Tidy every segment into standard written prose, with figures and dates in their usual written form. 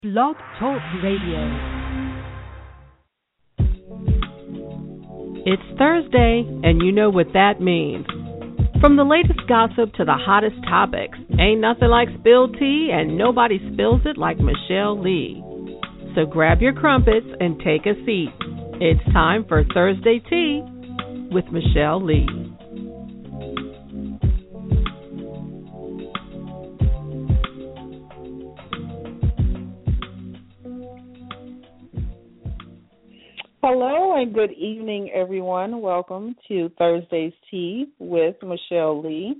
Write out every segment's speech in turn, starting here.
Blog Talk Radio. It's Thursday, and you know what that means. From the latest gossip to the hottest topics, ain't nothing like spilled tea, and nobody spills it like Michelle Lee. So grab your crumpets and take a seat. It's time for Thursday Tea with Michelle Lee. Hello and good evening, everyone. Welcome to Thursday's Tea with Michelle Lee.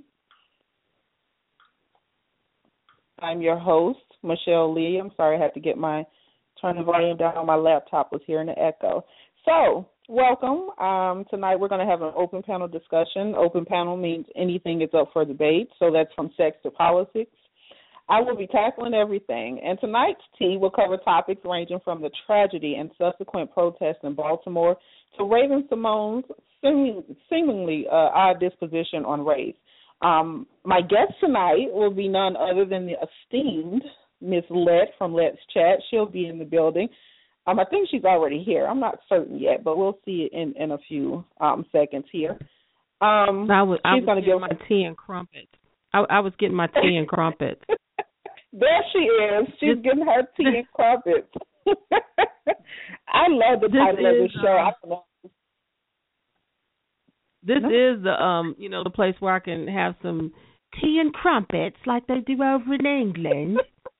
I'm your host, Michelle Lee. I'm sorry I had to turn the volume down on my laptop, was hearing the echo. So, welcome. Tonight we're going to have an open panel discussion. Open panel means anything is up for debate, so that's from sex to politics. I will be tackling everything, and tonight's tea will cover topics ranging from the tragedy and subsequent protests in Baltimore to Raven-Symoné's seemingly odd disposition on race. My guest tonight will be none other than the esteemed Miss Let from Let's Chat. She'll be in the building. I think she's already here. I'm not certain yet, but we'll see it in a few seconds here. I was getting my tea and crumpets. I was getting my tea and crumpets. There she is. She's getting her tea and crumpets. I love the title of the show. This is the place where I can have some tea and crumpets like they do over in England.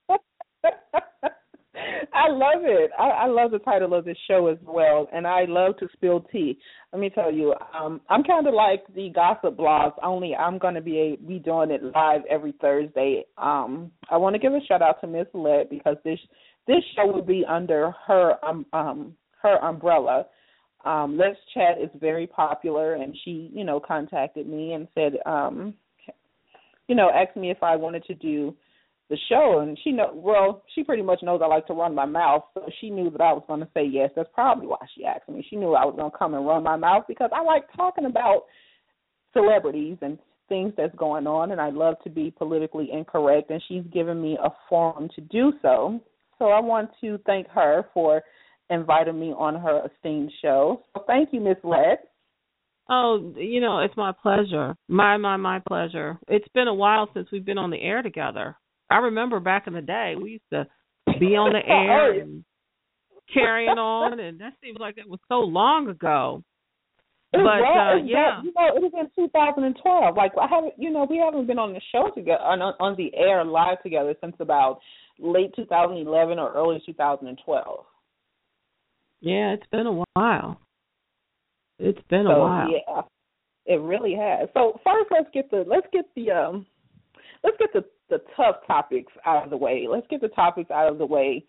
I love it. I love the title of this show as well, and I love to spill tea. Let me tell you, I'm kind of like the gossip blogs, only I'm going to be doing it live every Thursday. I want to give a shout-out to Miss Let because this show will be under her umbrella. Let's Chat is very popular, and she, contacted me and said, asked me if I wanted to do the show, and she pretty much knows I like to run my mouth, so she knew that I was going to say yes. That's probably why she asked me. She knew I was going to come and run my mouth because I like talking about celebrities and things that's going on, and I love to be politically incorrect, and she's given me a forum to do so. So I want to thank her for inviting me on her esteemed show. So thank you, Miss Let. Oh, it's my pleasure. My pleasure. It's been a while since we've been on the air together. I remember back in the day, we used to be on the air and carrying on, and that seems like it was so long ago. It was in 2012. Like we haven't been on the show together, on the air live together since about late 2011 or early 2012. Yeah, it's been a while. It's been a while. Yeah, it really has. So first, let's get the tough topics out of the way. Let's get the topics out of the way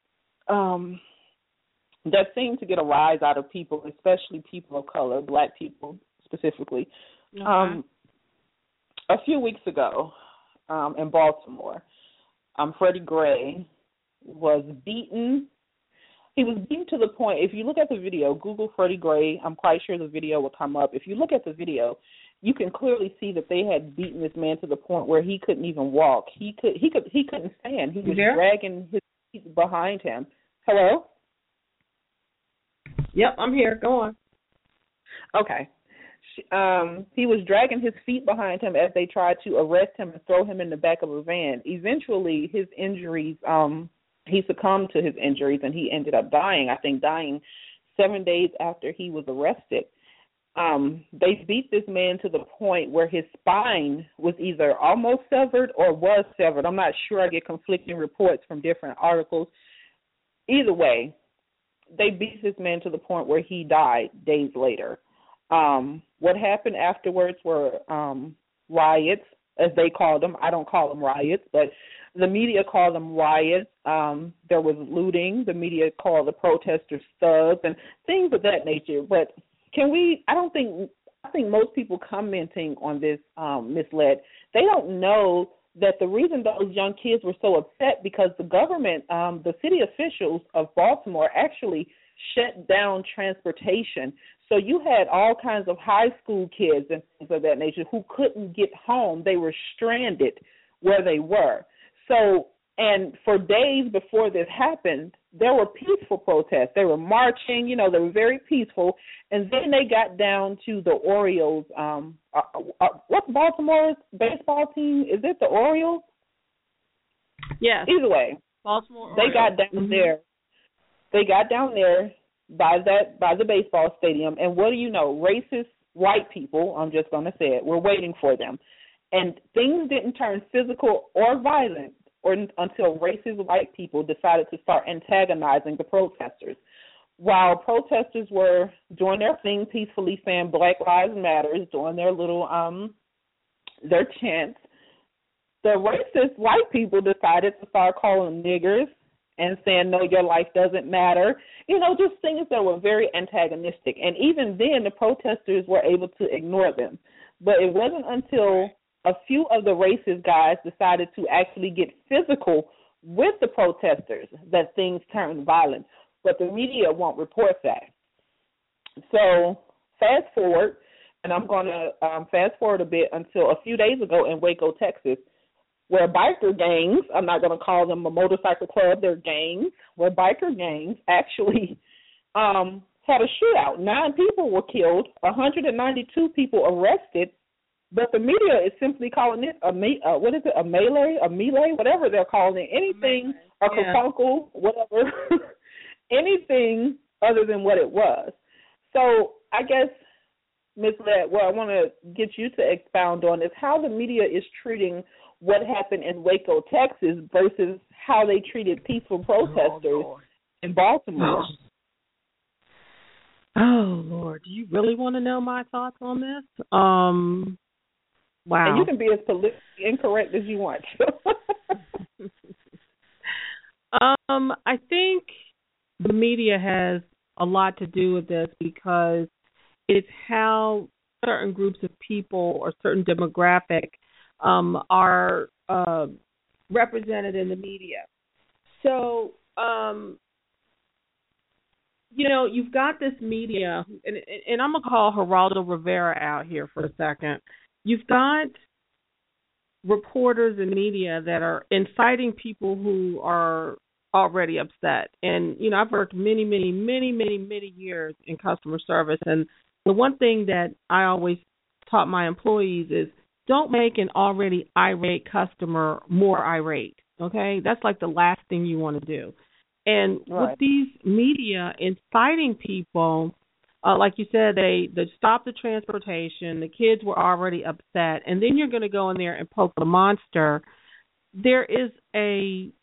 that seem to get a rise out of people, especially people of color, Black people specifically. Okay. A few weeks ago in Baltimore, Freddie Gray was beaten. He was beaten to the point, if you look at the video, Google Freddie Gray, I'm quite sure the video will come up. If you look at the video, you can clearly see that they had beaten this man to the point where he couldn't even walk. He couldn't stand. He was dragging his feet behind him. Hello? Yep, I'm here. Go on. Okay. He was dragging his feet behind him as they tried to arrest him and throw him in the back of a van. Eventually, his injuries, he succumbed to his injuries and he ended up dying. I think dying 7 days after he was arrested. They beat this man to the point where his spine was either almost severed or was severed. I'm not sure. I get conflicting reports from different articles. Either way, they beat this man to the point where he died days later. What happened afterwards were riots, as they called them. I don't call them riots, but the media called them riots. There was looting. The media called the protesters thugs and things of that nature. But I think most people commenting on this, misled. They don't know that the reason those young kids were so upset because the government, the city officials of Baltimore actually shut down transportation. So you had all kinds of high school kids and things of that nature who couldn't get home. They were stranded where they were. So And for days before this happened, there were peaceful protests. They were marching, they were very peaceful. And then they got down to the Orioles. What's Baltimore's baseball team? Is it the Orioles? Yes. Either way, Baltimore. They got down there. They got down there by the baseball stadium, and what do you know? Racist white people, I'm just going to say it, were waiting for them. And things didn't turn physical or violent until racist white people decided to start antagonizing the protesters. While protesters were doing their thing peacefully, saying Black Lives Matter, doing their little their chants, the racist white people decided to start calling them niggers and saying, no, your life doesn't matter. Just things that were very antagonistic. And even then, the protesters were able to ignore them. But it wasn't until a few of the racist guys decided to actually get physical with the protesters that things turned violent. But the media won't report that. So fast forward, and I'm going to fast forward a bit until a few days ago in Waco, Texas, where biker gangs, I'm not going to call them a motorcycle club, they're gangs, where biker gangs actually had a shootout. 9 people were killed, 192 people arrested, but the media is simply calling it a melee, whatever they're calling it, anything, a kerfunkle, whatever, anything other than what it was. So I guess, Ms. Lett, what I want to get you to expound on is how the media is treating what happened in Waco, Texas, versus how they treated peaceful protesters in Baltimore. Oh, Lord. Do you really want to know my thoughts on this? Wow. And you can be as politically incorrect as you want. I think the media has a lot to do with this because it's how certain groups of people or certain demographic are represented in the media. So, you've got this media, and I'm going to call Geraldo Rivera out here for a second. You've got reporters and media that are inciting people who are already upset. And, I've worked many, many, many, many, many years in customer service, and the one thing that I always taught my employees is don't make an already irate customer more irate, okay? That's like the last thing you want to do. And with these media inciting people, like you said, they stopped the transportation, the kids were already upset, and then you're going to go in there and poke the monster. There's an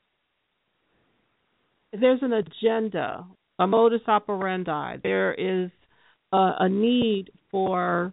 agenda, a modus operandi. There is a need for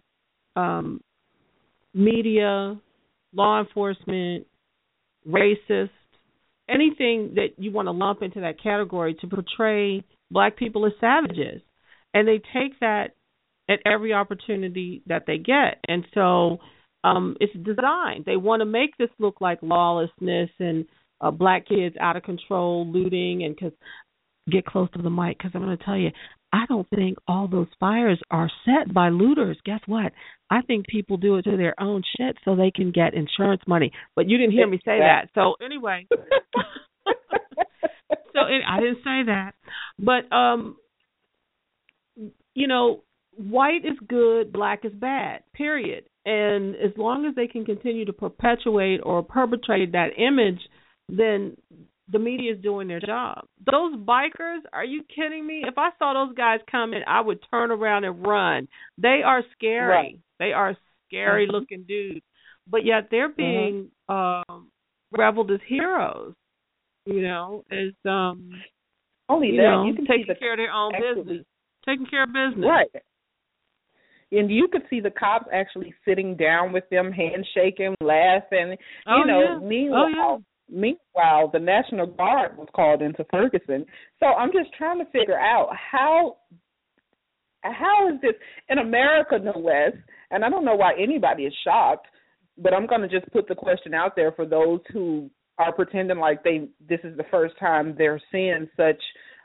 media, law enforcement, racist, anything that you want to lump into that category to portray black people as savages. And they take that at every opportunity that they get. And so it's designed. They want to make this look like lawlessness and black kids out of control, looting, and get close to the mic because I'm going to tell you, I don't think all those fires are set by looters. Guess what? I think people do it to their own shit so they can get insurance money. But you didn't hear me say that. So anyway, I didn't say that. But, white is good, black is bad, period. And as long as they can continue to perpetuate or perpetrate that image, then the media is doing their job. Those bikers, are you kidding me? If I saw those guys coming, I would turn around and run. They are scary. Right. They are scary-looking dudes. But yet they're being reveled as heroes, as only that you can taking care of their own business. Taking care of business. Right. And you could see the cops actually sitting down with them, handshaking, laughing. Meanwhile, the National Guard was called into Ferguson. So I'm just trying to figure out how is this in America, no less, and I don't know why anybody is shocked, but I'm going to just put the question out there for those who are pretending like this is the first time they're seeing such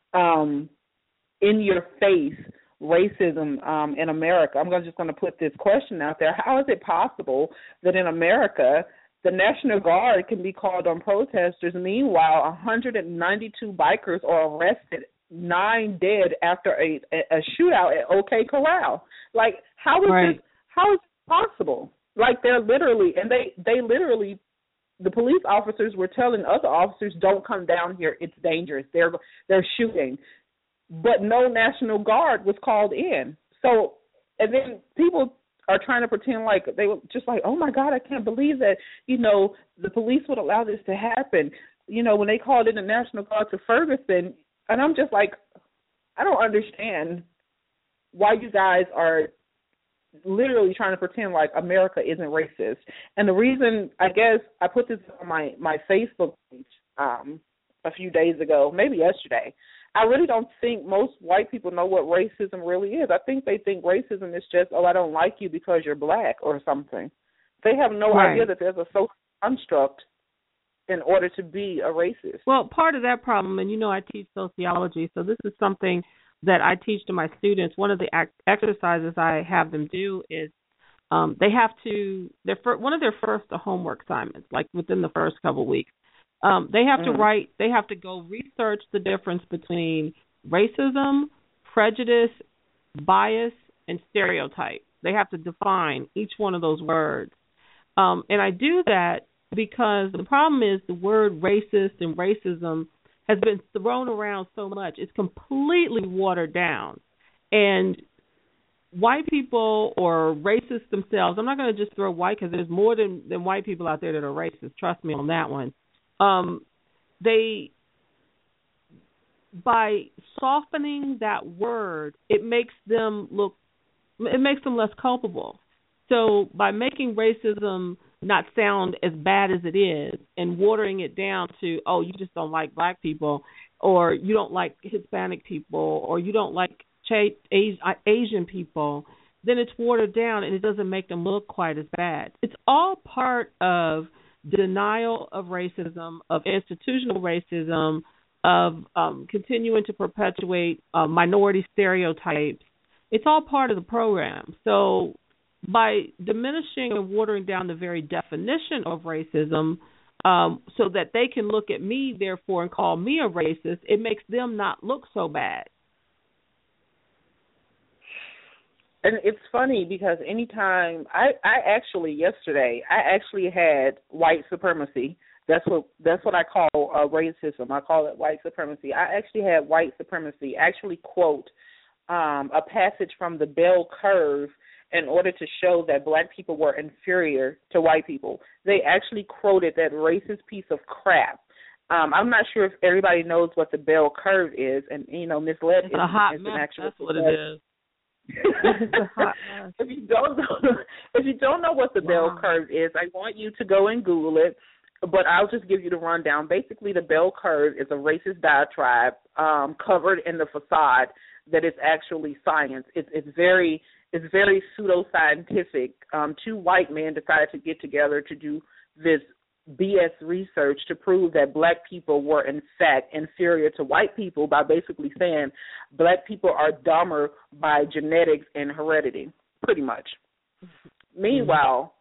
in-your-face racism in America. I'm just going to put this question out there. How is it possible that in America The National Guard can be called on protesters. Meanwhile, 192 bikers are arrested, 9 dead after a shootout at OK Corral. Like, how is this possible? Like, they're literally, and they literally, the police officers were telling other officers, don't come down here, it's dangerous. They're shooting. But no National Guard was called in. So, and then people are trying to pretend like they were just like, oh my God, I can't believe that, the police would allow this to happen. When they called in the National Guard to Ferguson, and I'm just like, I don't understand why you guys are literally trying to pretend like America isn't racist. And the reason, I guess, I put this on my Facebook page a few days ago, maybe yesterday. I really don't think most white people know what racism really is. I think they think racism is just, I don't like you because you're black or something. They have no idea that there's a social construct in order to be a racist. Well, part of that problem, and I teach sociology, so this is something that I teach to my students. One of the exercises I have them do is they have to, one of their first homework assignments, like within the first couple of weeks, they have to write, they have to go research the difference between racism, prejudice, bias, and stereotype. They have to define each one of those words. And I do that because the problem is the word racist and racism has been thrown around so much. It's completely watered down. And white people or racists themselves, I'm not going to just throw white because there's more than white people out there that are racist. Trust me on that one. By softening that word, it makes them less culpable. So by making racism not sound as bad as it is and watering it down to, oh, you just don't like black people, or you don't like Hispanic people, or you don't like Asian people, then it's watered down and it doesn't make them look quite as bad. It's all part of denial of racism, of institutional racism, of continuing to perpetuate minority stereotypes. It's all part of the program. So by diminishing and watering down the very definition of racism so that they can look at me, therefore, and call me a racist, it makes them not look so bad. And it's funny because anytime yesterday I actually had white supremacy. That's what I call racism. I call it white supremacy. I actually had white supremacy actually quote a passage from the bell curve in order to show that black people were inferior to white people. They actually quoted that racist piece of crap. I'm not sure if everybody knows what the bell curve is, and Ms. Lett is an actual. That's what it is. If you don't know what the bell curve is, I want you to go and Google it. But I'll just give you the rundown. Basically, the bell curve is a racist diatribe covered in the facade that it's actually science. It's very pseudoscientific. 2 white men decided to get together to do this BS research to prove that black people were in fact inferior to white people by basically saying black people are dumber by genetics and heredity, pretty much. Meanwhile,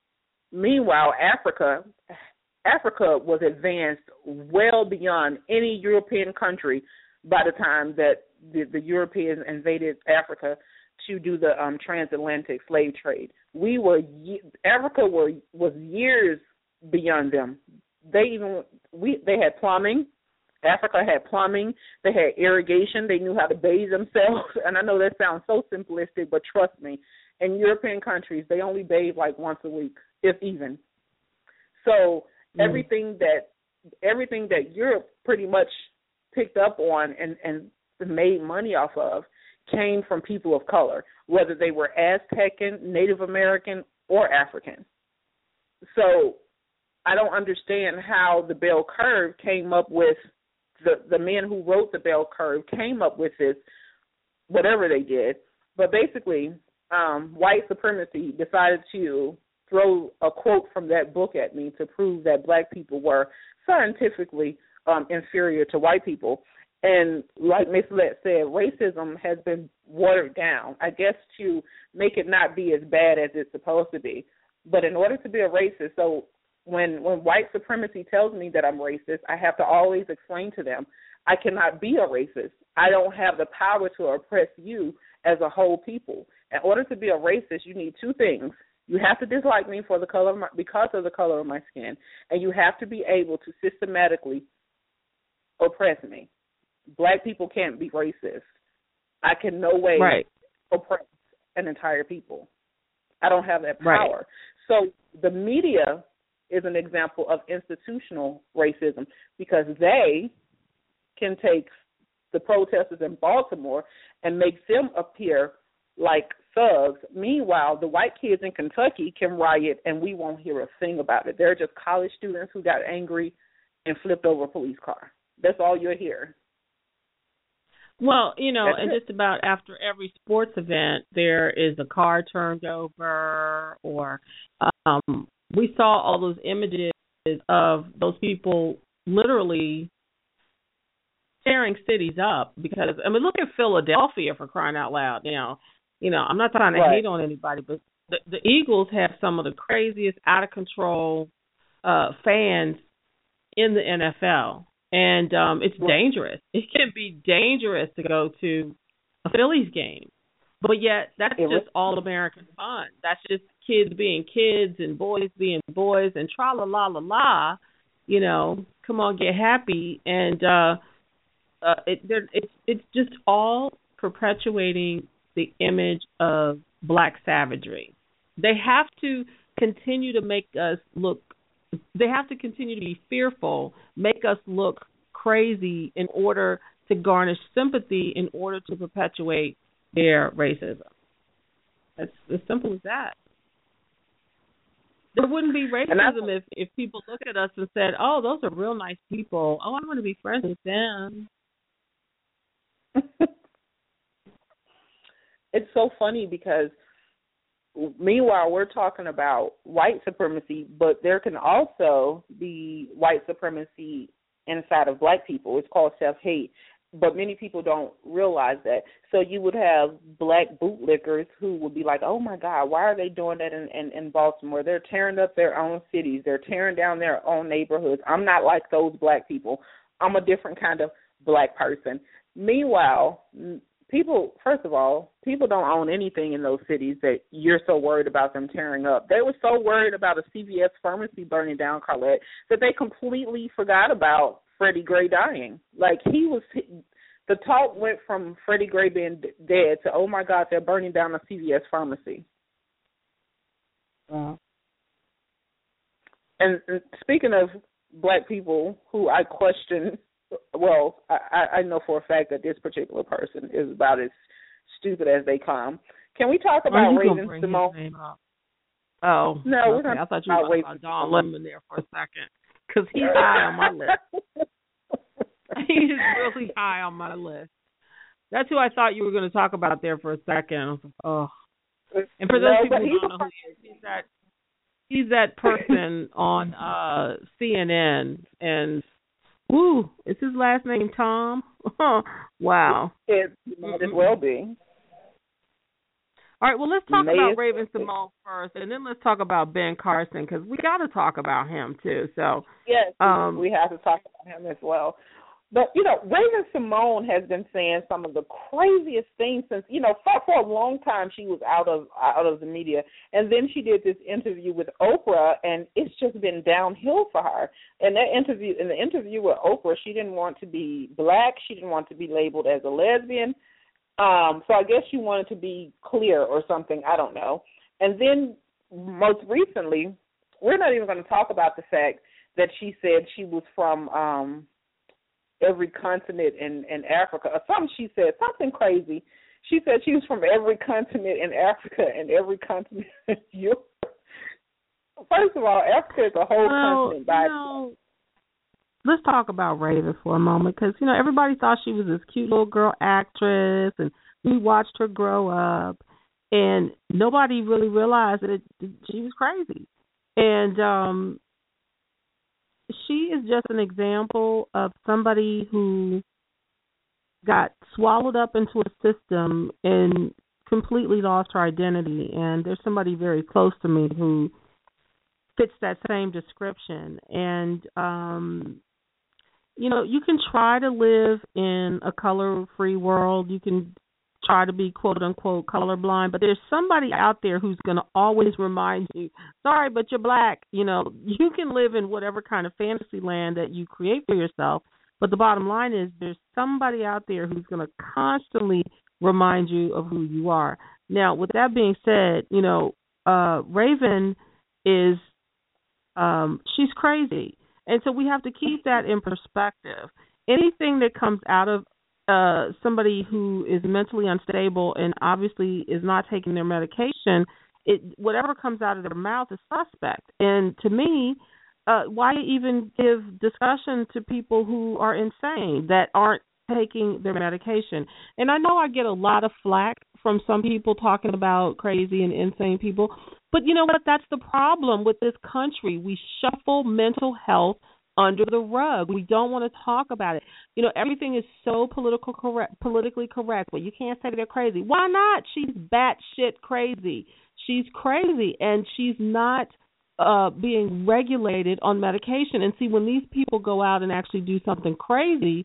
Africa was advanced well beyond any European country by the time that the Europeans invaded Africa to do the transatlantic slave trade. Africa was years beyond them. They had plumbing. Africa had plumbing. They had irrigation. They knew how to bathe themselves. And I know that sounds so simplistic, but trust me, in European countries, they only bathe like once a week, if even. So everything that Europe pretty much picked up on and made money off of came from people of color, whether they were Aztecan, Native American, or African. So I don't understand how the bell curve came up with the men who wrote the bell curve came up with this, whatever they did. But basically, white supremacy decided to throw a quote from that book at me to prove that black people were scientifically inferior to white people. And like Ms. Lett said, racism has been watered down, I guess, to make it not be as bad as it's supposed to be. But in order to be a racist, so when white supremacy tells me that I'm racist, I have to always explain to them, I cannot be a racist. I don't have the power to oppress you as a whole people. In order to be a racist, you need two things. You have to dislike me for the color of because of the color of my skin, and you have to be able to systematically oppress me. Black people can't be racist. I can no way oppress an entire people. I don't have that power. So the media is an example of institutional racism because they can take the protesters in Baltimore and make them appear like thugs. Meanwhile, the white kids in Kentucky can riot and we won't hear a thing about it. They're just college students who got angry and flipped over a police car. That's all you'll hear. Well, you know, and just about after every sports event, there is a car turned over, or we saw all those images of those people literally tearing cities up because, I mean, look at Philadelphia, for crying out loud. You know, I'm not trying to hate on anybody, but the Eagles have some of the craziest, out of control fans in the NFL. And it's dangerous. It can be dangerous to go to a Phillies game. But yet, that's just all-American fun. That's just kids being kids and boys being boys and tra-la-la-la-la, you know, come on, get happy. And it's just all perpetuating the image of black savagery. They have to continue to make us look. They have to continue to be fearful, make us look crazy in order to garnish sympathy, in order to perpetuate their racism. It's as simple as that. There wouldn't be racism if people look at us and said, oh, those are real nice people. Oh, I want to be friends with them. It's so funny because meanwhile, we're talking about white supremacy, but there can also be white supremacy inside of black people. It's called self-hate, but many people don't realize that. So you would have black bootlickers who would be like, oh, my God, why are they doing that in Baltimore? They're tearing up their own cities. They're tearing down their own neighborhoods. I'm not like those black people. I'm a different kind of black person. Meanwhile, people, first of all, people don't own anything in those cities that you're so worried about them tearing up. They were so worried about a CVS pharmacy burning down, Carlette, that they completely forgot about Freddie Gray dying. Like, the talk went from Freddie Gray being dead to, oh, my God, they're burning down a CVS pharmacy. Wow. And speaking of black people who I question, well, I know for a fact that this particular person is about as stupid as they come. Can we talk about Raven-Symoné? Oh, no, okay. I thought you were about Don Lemon there for a second, because he's high on my list. He's really high on my list. That's who I thought you were going to talk about there for a second. I was like, oh. And for those people who don't know who he is, he's that person on CNN, and woo, is his last name Tom? Wow. It might as well be. All right, well, let's talk about Raven-Symoné first, and then let's talk about Ben Carson, because we got to talk about him, too. So yes, we have to talk about him as well. But, you know, Raven-Symoné has been saying some of the craziest things since, you know, for a long time she was out of the media. And then she did this interview with Oprah, and it's just been downhill for her. In the interview with Oprah, she didn't want to be black. She didn't want to be labeled as a lesbian. So I guess she wanted to be clear or something. I don't know. And then most recently, we're not even going to talk about the fact that she said she was from every continent in Africa. Or something she said, something crazy. She said she was from every continent in Africa and every continent in Europe. First of all, Africa is a whole continent by itself. Let's talk about Raven for a moment, because, you know, everybody thought she was this cute little girl actress, and we watched her grow up, and nobody really realized that she was crazy. And she is just an example of somebody who got swallowed up into a system and completely lost her identity. And there's somebody very close to me who fits that same description. And, you can try to live in a color-free world. You can try to be quote-unquote colorblind, but there's somebody out there who's going to always remind you, sorry, but you're black. You can live in whatever kind of fantasy land that you create for yourself, but the bottom line is there's somebody out there who's going to constantly remind you of who you are. Now, with that being said, Raven is, she's crazy. And so we have to keep that in perspective. Anything that comes out of somebody who is mentally unstable and obviously is not taking their medication, whatever comes out of their mouth is suspect. And to me, why even give discussion to people who are insane, that aren't taking their medication? And I know I get a lot of flack from some people talking about crazy and insane people, but you know what? That's the problem with this country. We shuffle mental health under the rug. We don't want to talk about it. Everything is so politically correct, but you can't say they're crazy. Why not? She's batshit crazy. She's crazy, and she's not being regulated on medication. And see, when these people go out and actually do something crazy,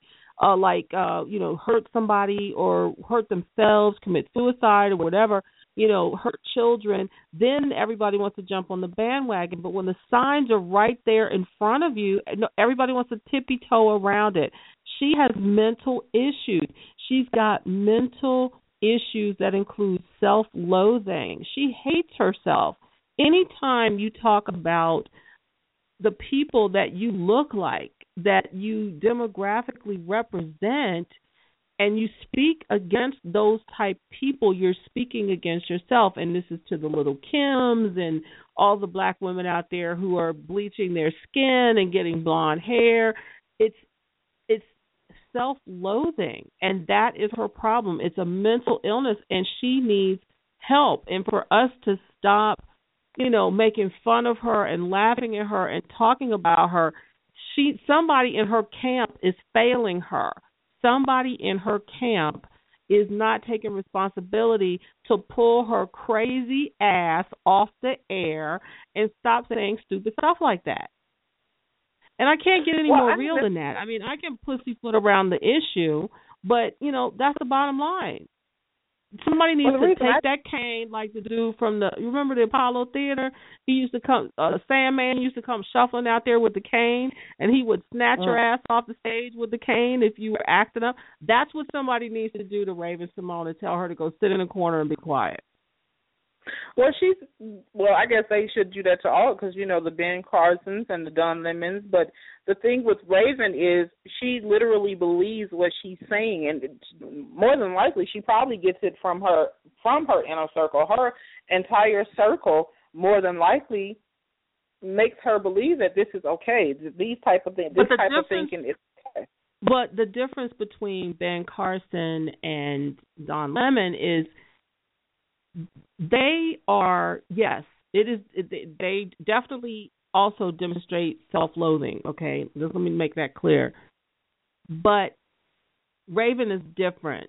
hurt somebody or hurt themselves, commit suicide or whatever, hurt children, then everybody wants to jump on the bandwagon. But when the signs are right there in front of you, everybody wants to tippy-toe around it. She has mental issues. She's got mental issues that include self-loathing. She hates herself. Anytime you talk about the people that you look like, that you demographically represent, and you speak against those type people, you're speaking against yourself. And this is to the little Kims and all the black women out there who are bleaching their skin and getting blonde hair. It's self-loathing, and that is her problem. It's a mental illness, and she needs help. And for us to stop, making fun of her and laughing at her and talking about her, somebody in her camp is failing her. Somebody in her camp is not taking responsibility to pull her crazy ass off the air and stop saying stupid stuff like that. And I can't get any more real than that. I mean, I can pussyfoot around the issue, but, that's the bottom line. Somebody needs to take that cane like the dude from you remember the Apollo Theater? He used to come, Sandman used to come shuffling out there with the cane, and he would snatch your ass off the stage with the cane if you were acting up. That's what somebody needs to do to Raven-Symoné, and tell her to go sit in a corner and be quiet. Well, I guess they should do that to all, because, the Ben Carsons and the Don Lemons. But the thing with Raven is she literally believes what she's saying, and more than likely she probably gets it from her inner circle. Her entire circle more than likely makes her believe that this is okay. These type of things, this type of thinking is okay. But the difference between Ben Carson and Don Lemon is they are, yes, they definitely also demonstrate self-loathing, okay? Just let me make that clear. But Raven is different.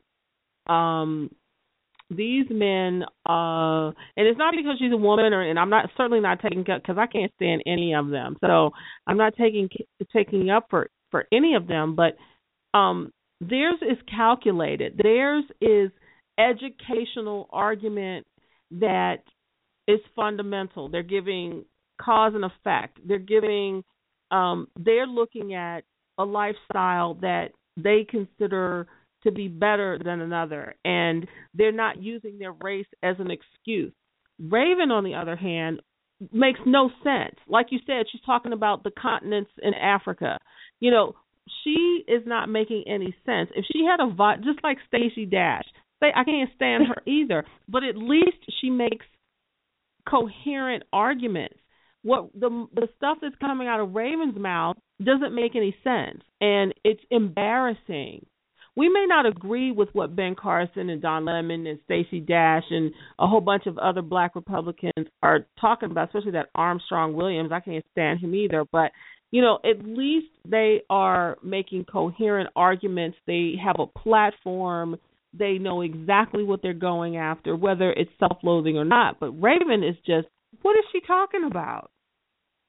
These men, and it's not because she's a woman, and I'm certainly not taking, because I can't stand any of them. So I'm not taking up for any of them, but theirs is calculated. Theirs is educational argument that is fundamental. They're giving cause and effect. They're looking at a lifestyle that they consider to be better than another, and they're not using their race as an excuse. Raven, on the other hand, makes no sense. Like you said, she's talking about the continents in Africa. She is not making any sense. If she had just like Stacey Dash, I can't stand her either, but at least she makes coherent arguments. What the stuff that's coming out of Raven's mouth doesn't make any sense, and it's embarrassing. We may not agree with what Ben Carson and Don Lemon and Stacey Dash and a whole bunch of other black Republicans are talking about, especially that Armstrong Williams. I can't stand him either, but at least they are making coherent arguments. They have a platform. They know exactly what they're going after, whether it's self-loathing or not. But Raven is just, what is she talking about?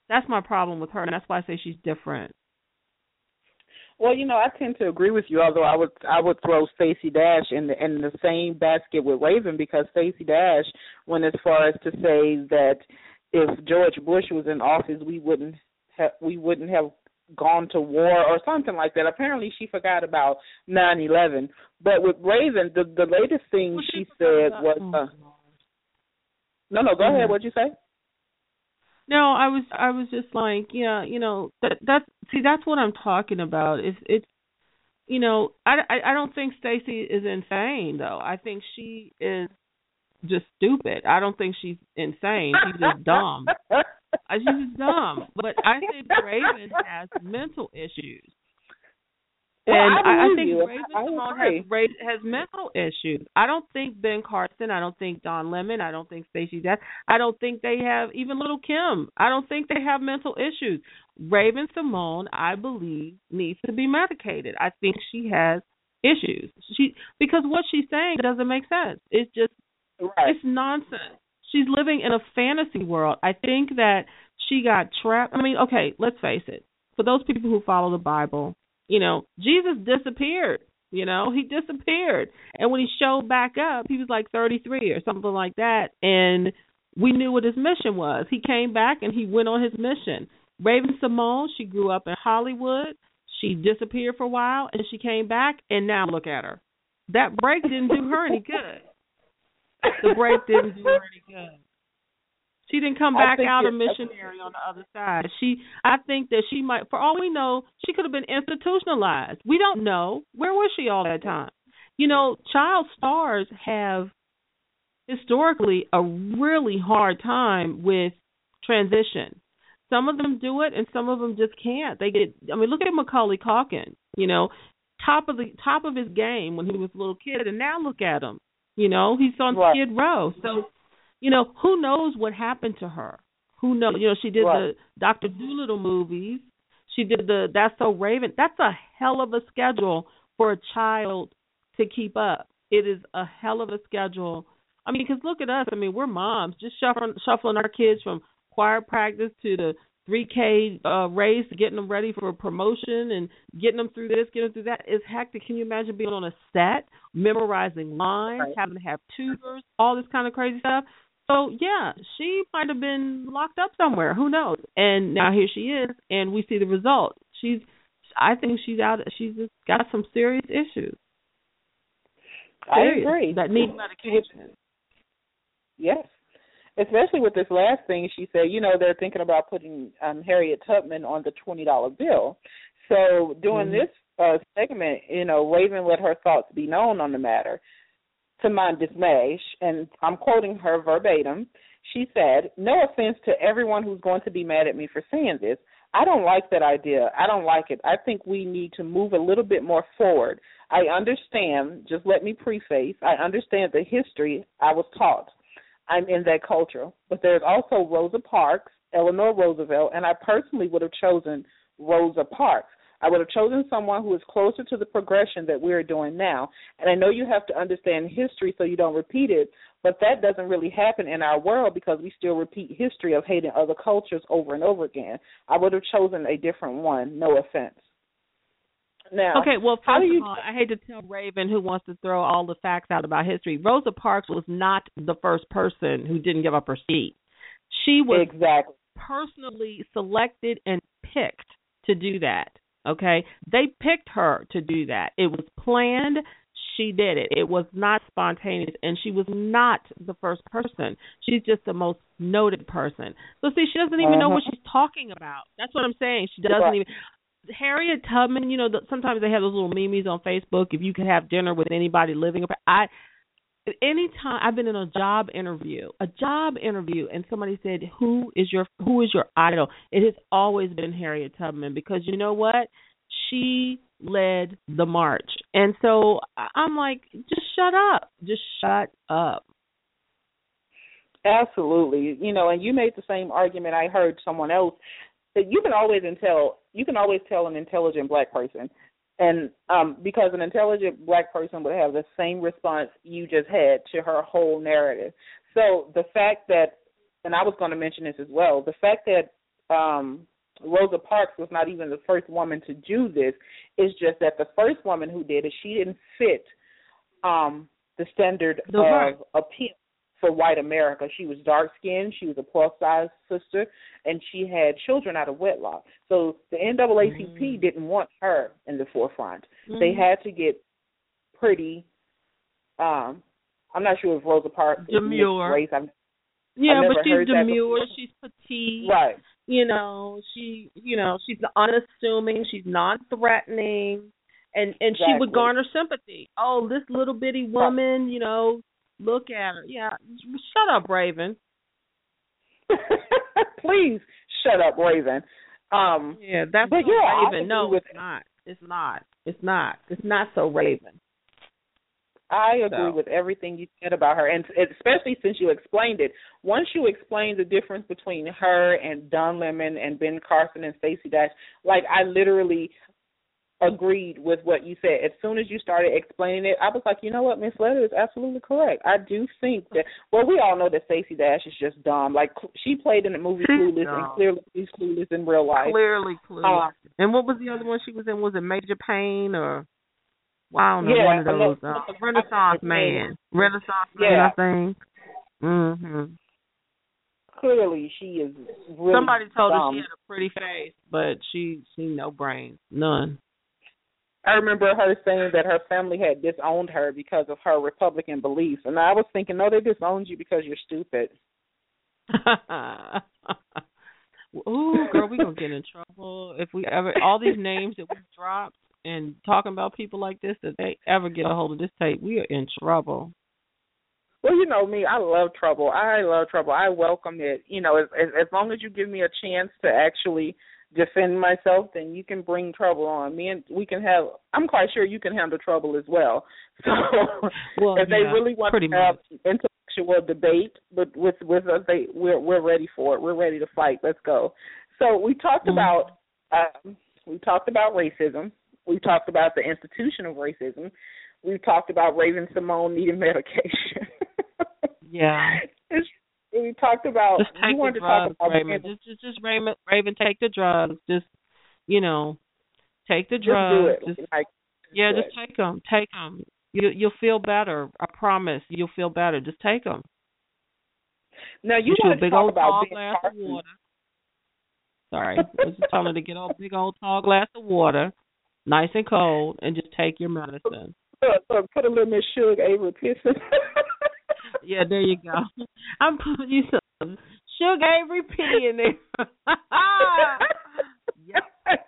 That's my problem with her, and that's why I say she's different. Well, I tend to agree with you. Although I would throw Stacey Dash in the same basket with Raven, because Stacey Dash went as far as to say that if George Bush was in office, we wouldn't have gone to war or something like that. Apparently, she forgot about 9/11. But with Raven, the latest thing she said was, no, go ahead. What'd you say? No, I was just like, yeah, that's what I'm talking about. It's I don't think Stacey is insane though. I think she is just stupid. I don't think she's insane. She's just dumb. She's just dumb. But I think Raven has mental issues. Well, and I think Raven has mental issues. I don't think Ben Carson, I don't think Don Lemon, I don't think Stacey Dash, I don't think they have, even Little Kim, I don't think they have mental issues. Raven Simone, I believe, needs to be medicated. I think she has issues. Because what she's saying doesn't make sense. It's just, It's nonsense. She's living in a fantasy world. I think that she got trapped. I mean, okay, let's face it. For those people who follow the Bible, Jesus disappeared. He disappeared. And when he showed back up, he was like 33 or something like that. And we knew what his mission was. He came back and he went on his mission. Raven Simone, she grew up in Hollywood. She disappeared for a while and she came back, and now look at her. That break didn't do her any good. The break didn't do her any good. She didn't come back out a missionary on the other side. I think that she might, for all we know, she could have been institutionalized. We don't know. Where was she all that time? Child stars have historically a really hard time with transition. Some of them do it, and some of them just can't. Look at Macaulay Culkin. Top of his game when he was a little kid, and now look at him. He's on Skid Row. So, who knows what happened to her? Who knows? She did the Dr. Dolittle movies. She did the That's So Raven. That's a hell of a schedule for a child to keep up. It is a hell of a schedule. Because look at us. We're moms, just shuffling our kids from choir practice to the 3K race, getting them ready for a promotion and getting them through this, getting them through that. It's hectic. Can you imagine being on a set, memorizing lines, having to have tutors, all this kind of crazy stuff? So, yeah, she might have been locked up somewhere. Who knows? And now here she is, and we see the result. I think she's just got some serious issues. I agree. That need medication. Yes. Especially with this last thing she said, they're thinking about putting Harriet Tubman on the $20 bill. So during this segment, Raven let her thoughts be known on the matter. To my dismay, and I'm quoting her verbatim, she said, "No offense to everyone who's going to be mad at me for saying this. I don't like that idea. I don't like it. I think we need to move a little bit more forward. I understand, just let me preface, I understand the history I was taught. I'm in that culture. But there's also Rosa Parks, Eleanor Roosevelt, and I personally would have chosen Rosa Parks. I would have chosen someone who is closer to the progression that we're doing now. And I know you have to understand history so you don't repeat it, but that doesn't really happen in our world because we still repeat history of hating other cultures over and over again. I would have chosen a different one, no offense." Now, okay, well, first of all, I hate to tell Raven, who wants to throw all the facts out about history, Rosa Parks was not the first person who didn't give up her seat. She was personally selected and picked to do that, okay? They picked her to do that. It was planned. She did it. It was not spontaneous, and she was not the first person. She's just the most noted person. So, see, she doesn't even know what she's talking about. That's what I'm saying. She doesn't even... Harriet Tubman, sometimes they have those little memes on Facebook. If you could have dinner with anybody living, anytime I've been in a job interview, and somebody said, "Who is your idol?" It has always been Harriet Tubman because you know what? She led the march, and so I'm like, just shut up. Absolutely, and you made the same argument. I heard someone else. You can always tell an intelligent black person, and because an intelligent black person would have the same response you just had to her whole narrative. So the fact that, and I was going to mention this as well, the fact that Rosa Parks was not even the first woman to do this. It's just that the first woman who did it, she didn't fit the standard of appeal for white America. She was dark-skinned, she was a plus-size sister, and she had children out of wedlock. So the NAACP didn't want her in the forefront. They had to get pretty, I'm not sure if Rosa Parks is mixed race. But she's demure, she's petite. Right. She's unassuming, she's non-threatening, and exactly. she would garner sympathy. Oh, this little bitty woman, look at her. Yeah, shut up, Raven. Please shut up, Raven. That's so Raven. No, it's not. It's not. It's not. It's not so Raven. I agree with everything you said about her, and especially since you explained it. Once you explained the difference between her and Don Lemon and Ben Carson and Stacey Dash, like I literally agreed with what you said. As soon as you started explaining it, I was like, you know what, Miss Letter is absolutely correct. I do think that, we all know that Stacey Dash is just dumb. Like, she played in the movie Clueless, and clearly she's clueless in real life. Clearly clueless. And what was the other one she was in? Was it Major Payne or... Well, I don't know, one of those. Renaissance Man. Renaissance Man, I think. Mm-hmm. Clearly, she is really Somebody told dumb. her she had a pretty face, but she no brains. None. I remember her saying that her family had disowned her because of her Republican beliefs. And I was thinking, no, they disowned you because you're stupid. Ooh, girl, we're going to get in trouble if we ever, all these names that we dropped and talking about people like this, that they ever get a hold of this tape, we are in trouble. Well, you know me, I love trouble. I welcome it. As long as you give me a chance to actually defend myself, then you can bring trouble on me, and I'm quite sure you can handle trouble as well. So if they really want to have intellectual debate with us, we're ready for it. We're ready to fight. Let's go. So we talked about racism. We talked about the institution of racism. We talked about Raven-Symoné needing medication. Yeah. We talked about. Just take the drugs, Raven. Just Raven, take the drugs. Just take the drugs. Just do it. Just take them. Take them. You'll feel better. I promise. You'll feel better. Just take them. Now you want to talk about big old tall glass of water. Sorry, I was just telling her to get a big old tall glass of water, nice and cold, and just take your medicine. Put a little Miss Suge Avery pissing. Yeah, there you go. I'm putting you some Suge Avery pity in there. Yep.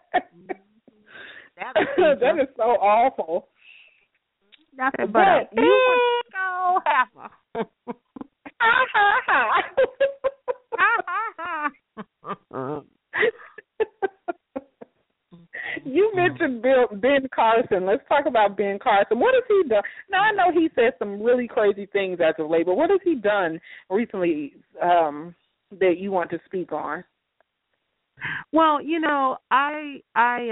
That is so awful. Nothing but a big old heifer. You mentioned Ben Carson. Let's talk about Ben Carson. What has he done? Now, I know he said some really crazy things as of late, but what has he done recently that you want to speak on? Well, I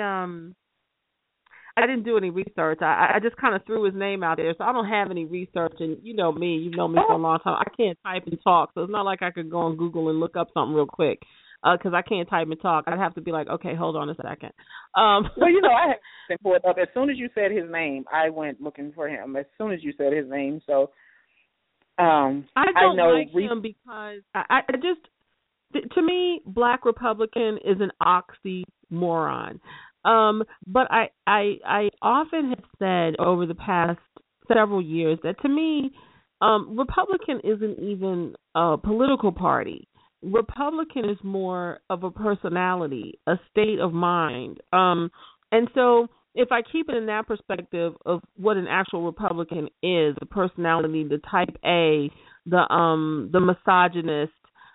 didn't do any research. I just kind of threw his name out there, so I don't have any research. And you know me for a long time. I can't type and talk, so it's not like I could go on Google and look up something real quick. Because I can't type and talk. I'd have to be like, okay, hold on a second. Well, I had to pull it up. As soon as you said his name, I went looking for him. As soon as you said his name. So I don't like him because I just, to me, Black Republican is an oxymoron. But I often have said over the past several years that to me, Republican isn't even a political party. Republican is more of a personality, a state of mind. And so if I keep it in that perspective of what an actual Republican is, the personality, the type A, the misogynist,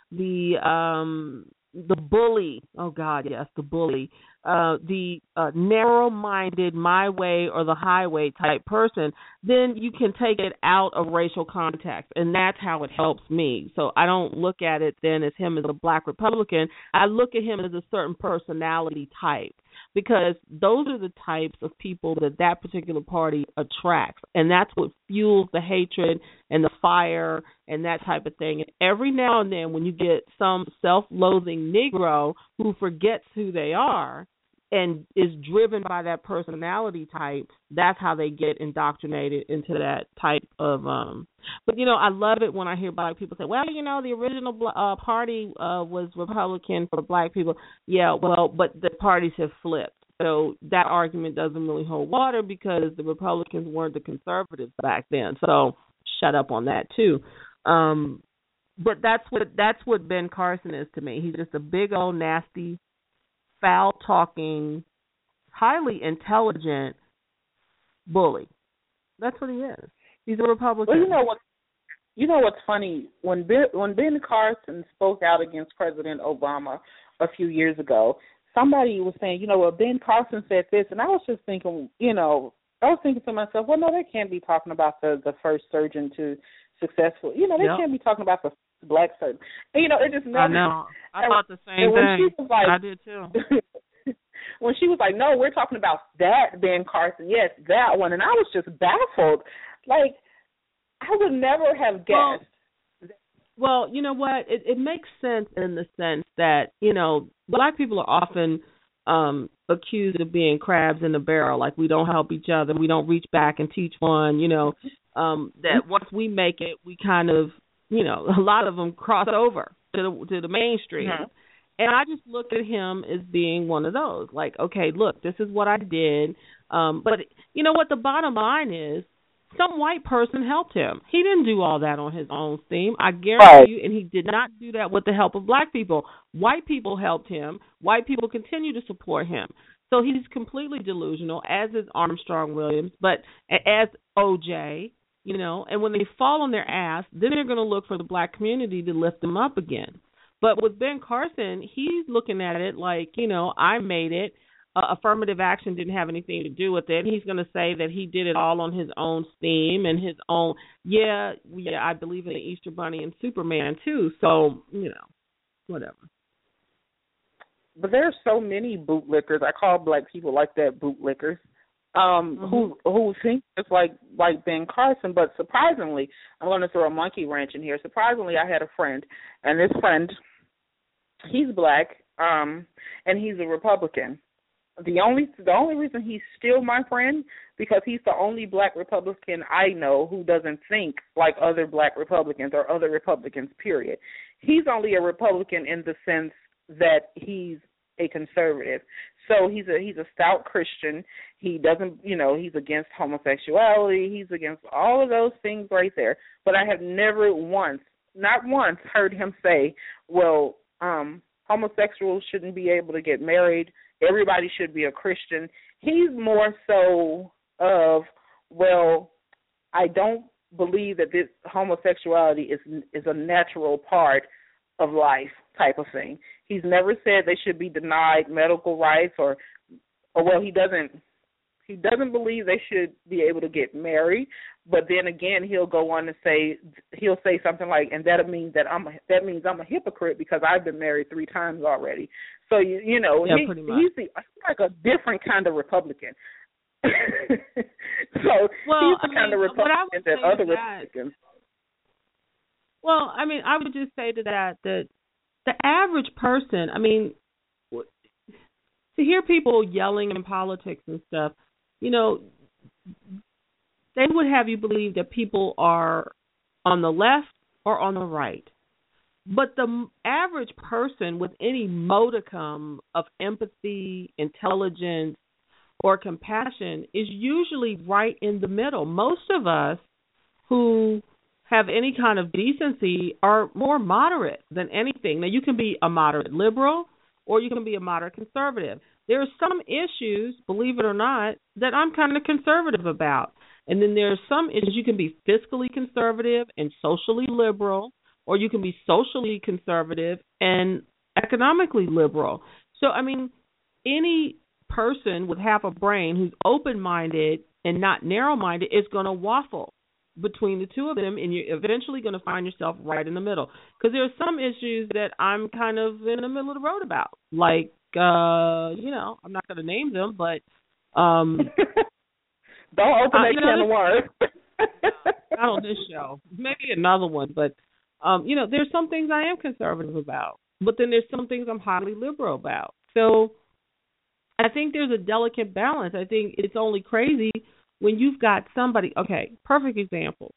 the bully, oh God, yes, the bully, the narrow-minded, my way or the highway type person, then you can take it out of racial context, and that's how it helps me. So I don't look at it then as him as a Black Republican. I look at him as a certain personality type. because those are the types of people that particular party attracts, and that's what fuels the hatred and the fire and that type of thing. And every now and then when you get some self-loathing Negro who forgets who they are and is driven by that personality type, that's how they get indoctrinated into that type of but I love it when I hear black people say, well, the original party was Republican for black people. Yeah, well, but the parties have flipped. So that argument doesn't really hold water because the Republicans weren't the conservatives back then. So shut up on that too. But that's what Ben Carson is to me. He's just a big old nasty, foul-talking, highly intelligent bully. That's what he is. He's a Republican. Well, you know what's funny? When Ben Carson spoke out against President Obama a few years ago, somebody was saying, well, Ben Carson said this, and I was just thinking, I was thinking to myself, well, no, they can't be talking about the first surgeon to successful. They can't be talking about the black surgeon. And, it just never. I know. I thought the same thing. She was like, I did too. When she was like, no, we're talking about that Ben Carson. Yes, that one. And I was just baffled. Like, I would never have guessed. Well, you know what? It makes sense in the sense that, black people are often accused of being crabs in a barrel. Like, we don't help each other. We don't reach back and teach one, that once we make it, we kind of, a lot of them cross over to the mainstream. Mm-hmm. And I just look at him as being one of those. Like, okay, look, this is what I did. But you know what? The bottom line is some white person helped him. He didn't do all that on his own steam. I guarantee you, and he did not do that with the help of black people. White people helped him. White people continue to support him. So he's completely delusional, as is Armstrong Williams, but as OJ, and when they fall on their ass, then they're going to look for the black community to lift them up again. But with Ben Carson, he's looking at it like, I made it. Affirmative action didn't have anything to do with it. He's going to say that he did it all on his own steam and his own. Yeah, I believe in the Easter Bunny and Superman too. So, whatever. But there are so many bootlickers. I call black people like that bootlickers. Who think it's like Ben Carson. But surprisingly, I'm going to throw a monkey wrench in here. Surprisingly, I had a friend, and this friend, he's black, and he's a Republican. The only reason he's still my friend because he's the only black Republican I know who doesn't think like other black Republicans or other Republicans, period. He's only a Republican in the sense that he's a conservative. So he's a stout Christian. He doesn't, he's against homosexuality. He's against all of those things right there. But I have never not once heard him say, well, homosexuals shouldn't be able to get married. Everybody should be a Christian. He's more so of, well, I don't believe that this homosexuality is a natural part of life type of thing. He's never said they should be denied medical rights or well, he doesn't believe they should be able to get married, but then again he'll go on to say something like, and that means I'm a hypocrite because I've been married 3 times already. So he's like a different kind of Republican. So he's the kind of Republican that other Republicans. Well, I mean, I would just say to that the average person, I mean, to hear people yelling in politics and stuff, they would have you believe that people are on the left or on the right. But the average person with any modicum of empathy, intelligence, or compassion is usually right in the middle. Most of us who have any kind of decency are more moderate than anything. Now, you can be a moderate liberal or you can be a moderate conservative. There are some issues, believe it or not, that I'm kind of conservative about. And then there are some issues you can be fiscally conservative and socially liberal, or you can be socially conservative and economically liberal. So, I mean, any person with half a brain who's open-minded and not narrow-minded is going to waffle between the two of them, and you're eventually going to find yourself right in the middle. Because there are some issues that I'm kind of in the middle of the road about, like I'm not going to name them, but don't open that can of worms. Not on this show. Maybe another one, but there's some things I am conservative about, but then there's some things I'm highly liberal about. So I think there's a delicate balance. I think it's only crazy when you've got somebody. Okay, perfect example.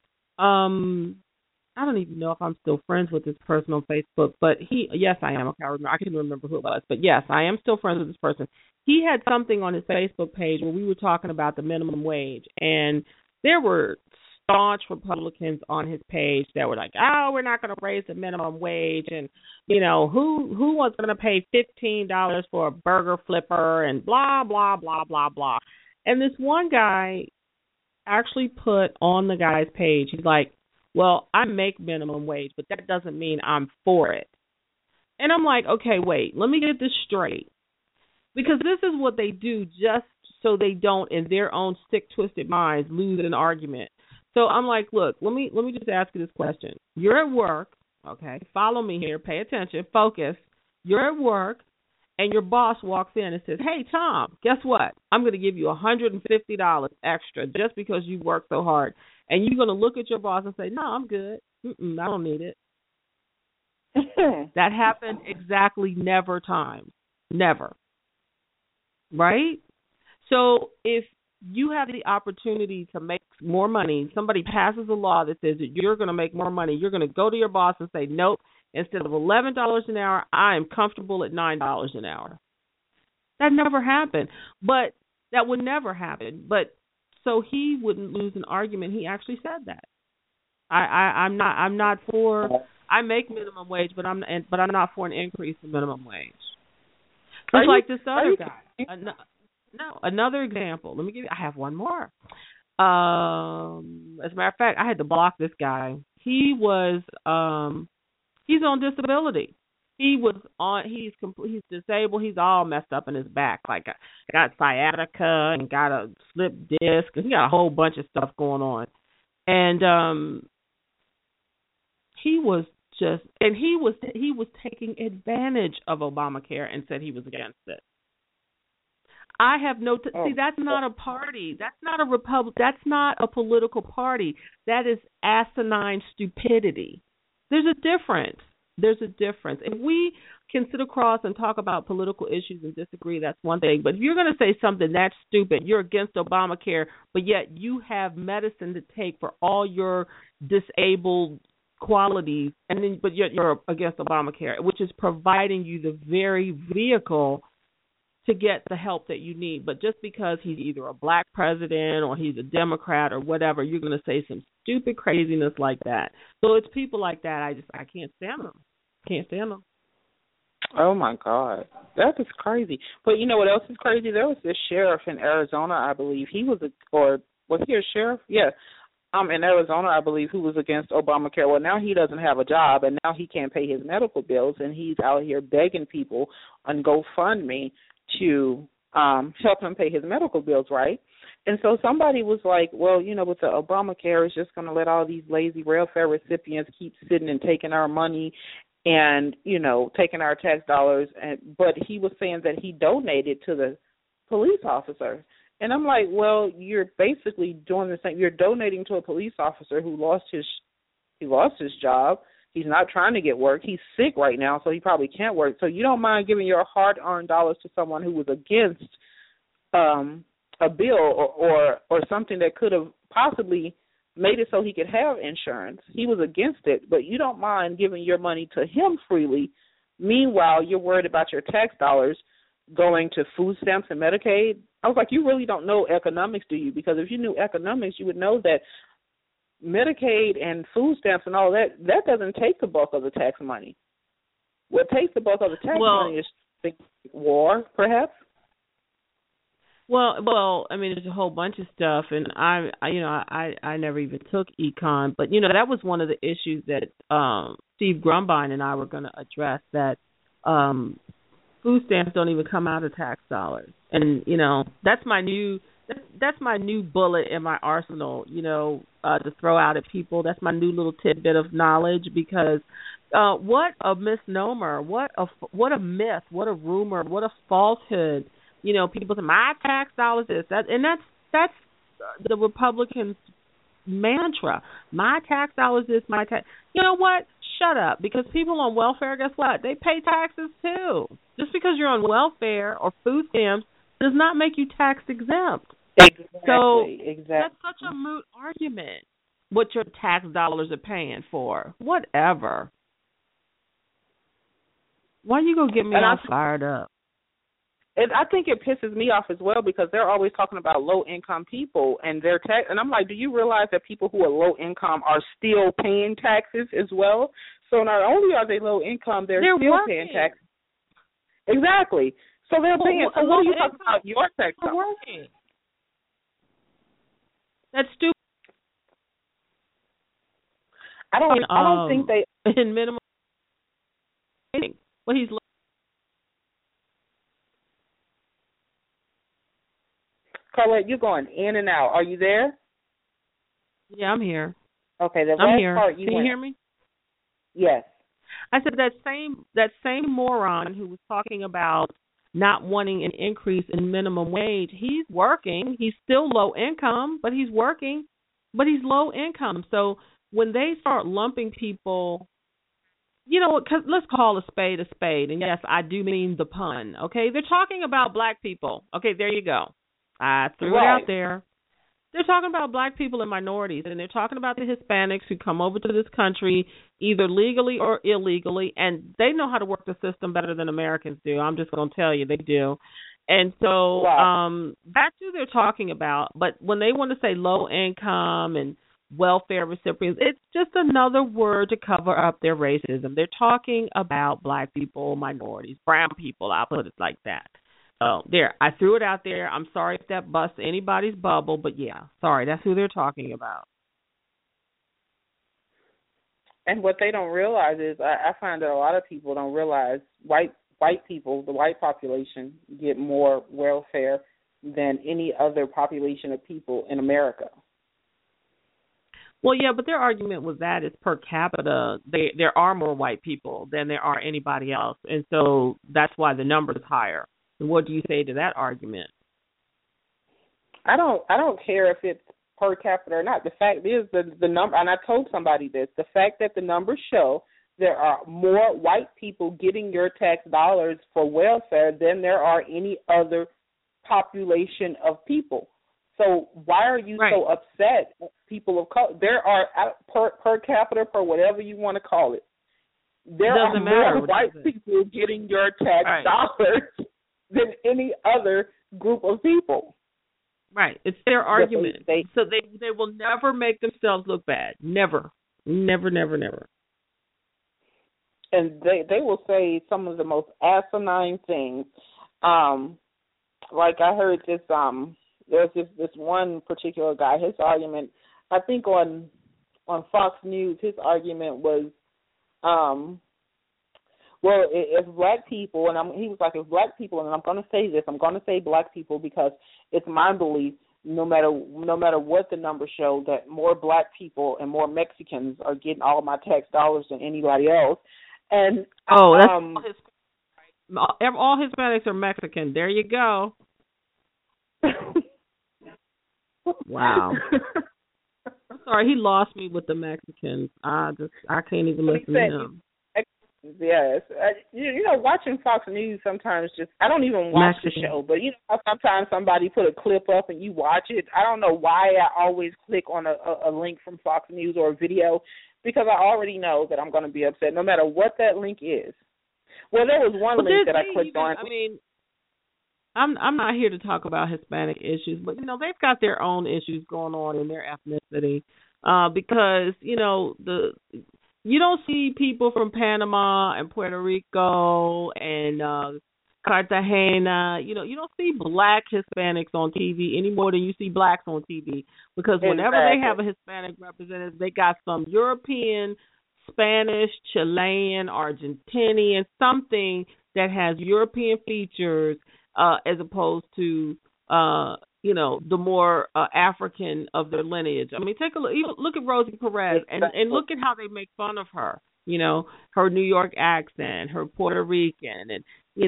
I don't even know if I'm still friends with this person on Facebook, but yes, I am. Okay, I can't remember who it was, but yes, I am still friends with this person. He had something on his Facebook page where we were talking about the minimum wage, and there were staunch Republicans on his page that were like, "Oh, we're not going to raise the minimum wage," and who was going to pay $15 for a burger flipper, and blah blah blah blah blah. And this one guy actually put on the guy's page, he's like, "Well, I make minimum wage, but that doesn't mean I'm for it." And I'm like, okay, wait, let me get this straight. Because this is what they do just so they don't, in their own sick, twisted minds, lose an argument. So I'm like, look, let me just ask you this question. You're at work, okay? Follow me here. Pay attention. Focus. You're at work, and your boss walks in and says, "Hey, Tom, guess what? I'm going to give you $150 extra just because you worked so hard." And you're going to look at your boss and say, "No, I'm good. I don't need it." That happened exactly never times. Never. Right? So if you have the opportunity to make more money, somebody passes a law that says that you're going to make more money, you're going to go to your boss and say, "Nope, instead of $11 an hour, I am comfortable at $9 an hour." That never happened. But that would never happen. But so he wouldn't lose an argument. He actually said that. I'm not for. I make minimum wage, but I'm not for an increase in minimum wage. Just like this other guy. Another example. Let me give you. I have one more. As a matter of fact, I had to block this guy. He's on disability. He's disabled. He's all messed up in his back. Like, got sciatica and got a slip disc, and he got a whole bunch of stuff going on. And he was taking advantage of Obamacare and said he was against it. I have see, that's not a party. That's not a republic. That's not a political party. That is asinine stupidity. There's a difference. If we can sit across and talk about political issues and disagree, that's one thing. But if you're going to say something that's stupid, you're against Obamacare, but yet you have medicine to take for all your disabled qualities, but yet you're against Obamacare, which is providing you the very vehicle to get the help that you need. But just because he's either a black president or he's a Democrat or whatever, you're going to say some stupid craziness like that. So it's people like that. I can't stand them. Can't stand them. Oh my God, that is crazy. But you know what else is crazy? There was this sheriff in Arizona, I believe. Was he a sheriff? Yeah. In Arizona, I believe, who was against Obamacare. Well, now he doesn't have a job, and now he can't pay his medical bills, and he's out here begging people on GoFundMe to help him pay his medical bills, right? And so somebody was like, well, with the Obamacare, it's just going to let all these lazy welfare recipients keep sitting and taking our money and, taking our tax dollars. But he was saying that he donated to the police officer. And I'm like, well, you're basically doing the same. You're donating to a police officer who lost his job. He's not trying to get work. He's sick right now, so he probably can't work. So you don't mind giving your hard-earned dollars to someone who was against a bill or something that could have possibly made it so he could have insurance. He was against it, but you don't mind giving your money to him freely. Meanwhile, you're worried about your tax dollars going to food stamps and Medicaid. I was like, you really don't know economics, do you? Because if you knew economics, you would know that Medicaid and food stamps and all that doesn't take the bulk of the tax money. What takes the bulk of the tax money is war, perhaps. Well, I mean, there's a whole bunch of stuff, and I never even took econ, but that was one of the issues that Steve Grumbine and I were going to address. That food stamps don't even come out of tax dollars, and that's my new bullet in my arsenal. To throw out at people. That's my new little tidbit of knowledge, because What a misnomer! What a myth! What a rumor! What a falsehood! People say my tax dollars this that, and that's the Republicans' mantra. My tax dollars this, my tax. You know what? Shut up, because people on welfare, guess what? They pay taxes too. Just because you're on welfare or food stamps does not make you tax exempt. Exactly. That's such a moot argument. What your tax dollars are paying for, whatever. Why you gonna get me all fired up? And I think it pisses me off as well, because they're always talking about low-income people and their tax. And I'm like, do you realize that people who are low-income are still paying taxes as well? So not only are they low-income, they're still working. paying taxes. Exactly. So they're paying. So what are you talking about your tax dollars? Working. That's stupid. I don't think they in minimum. Well, he's. Colette, you're going in and out. Are you there? Yeah, I'm here. Okay, the I'm last here. part Can you hear me? Yes. I said that same moron who was talking about not wanting an increase in minimum wage, he's working. He's still low income, but he's working, but he's low income. So when they start lumping people, cause let's call a spade a spade. And yes, I do mean the pun. Okay, they're talking about black people. Okay, there you go. I threw it out there. They're talking about black people and minorities, and they're talking about the Hispanics who come over to this country either legally or illegally, and they know how to work the system better than Americans do. I'm just going to tell you, they do. And so that's who they're talking about. But when they want to say low income and welfare recipients, it's just another word to cover up their racism. They're talking about black people, minorities, brown people. I'll put it like that. So there, I threw it out there. I'm sorry if that busts anybody's bubble, but yeah, sorry, that's who they're talking about. And what they don't realize is, I find that a lot of people don't realize white people, the white population, get more welfare than any other population of people in America. Well, yeah, but their argument was that is per capita, there are more white people than there are anybody else, and so that's why the number is higher. What do you say to that argument? I don't care if it's per capita or not. The fact is the number, and I told somebody this, the fact that the numbers show there are more white people getting your tax dollars for welfare than there are any other population of people. So why are you so upset, people of color? There are per capita, per whatever you want to call it. There are more white people getting your tax dollars than any other group of people. Right. It's their argument. So they will never make themselves look bad. Never. Never, never, never. And they will say some of the most asinine things. Like I heard this, there's this one particular guy, his argument, I think on Fox News, his argument was, well, if black people, he was like, if black people, and I'm going to say this, I'm going to say black people because it's my belief, no matter what the numbers show, that more black people and more Mexicans are getting all of my tax dollars than anybody else. And all Hispanics are Mexican. There you go. Wow. I'm sorry, he lost me with the Mexicans. I can't even listen to him. Yes, watching Fox News sometimes I don't even watch the show, but sometimes somebody put a clip up and you watch it. I don't know why I always click on a link from Fox News or a video, because I already know that I'm going to be upset no matter what that link is. Well, there was one link that I clicked on. I mean, I'm not here to talk about Hispanic issues, but they've got their own issues going on in their ethnicity, because you don't see people from Panama and Puerto Rico and Cartagena. You don't see black Hispanics on TV any more than you see blacks on TV, because whenever they have a Hispanic representative, they got some European, Spanish, Chilean, Argentinian, something that has European features as opposed to the more African of their lineage. I mean, take a look. Even look at Rosie Perez and look at how they make fun of her. her New York accent, her Puerto Rican, and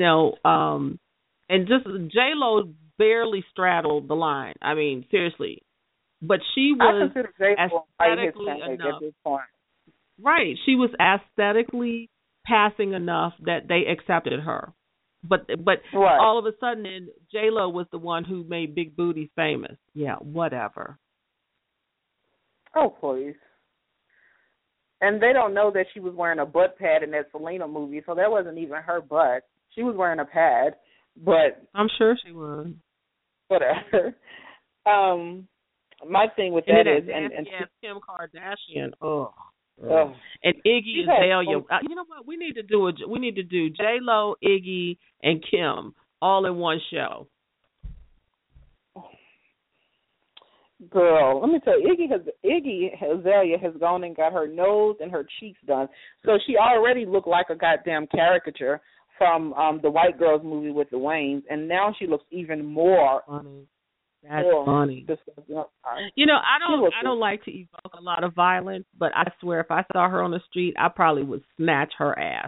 and just J-Lo barely straddled the line. I mean, seriously. But she was I consider J-Lo aesthetically at this point. Right. She was aesthetically passing enough that they accepted her. But right. all of a sudden, J-Lo was the one who made big booties famous. Yeah, whatever. Oh, please. And they don't know that she was wearing a butt pad in that Selena movie, so that wasn't even her butt. She was wearing a pad, but I'm sure she was. Whatever. My thing with that is, and Kim Kardashian. And Iggy Azalea. You know what? We need to do J-Lo, Iggy, and Kim all in one show. Girl, let me tell you, Iggy Azalea has gone and got her nose and her cheeks done. So she already looked like a goddamn caricature from the White Girls movie with the Waynes, and now she looks even more funny. That's funny. I don't like to evoke a lot of violence, but I swear if I saw her on the street, I probably would snatch her ass.